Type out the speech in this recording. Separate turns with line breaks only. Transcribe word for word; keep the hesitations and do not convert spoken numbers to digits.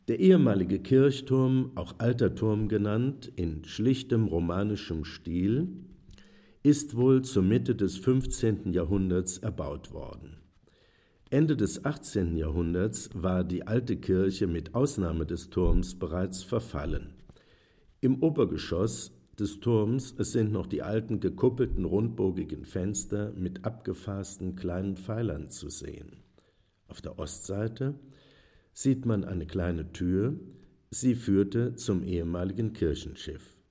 Der ehemalige Kirchturm, auch Alter Turm genannt, in schlichtem romanischem Stil, ist wohl zur Mitte des fünfzehnten Jahrhunderts erbaut worden. Ende des achtzehnten Jahrhunderts war die alte Kirche mit Ausnahme des Turms bereits verfallen. Im Obergeschoss des Turms es sind noch die alten gekuppelten rundbogigen Fenster mit abgefassten kleinen Pfeilern zu sehen. Auf der Ostseite sieht man eine kleine Tür, sie führte zum ehemaligen Kirchenschiff.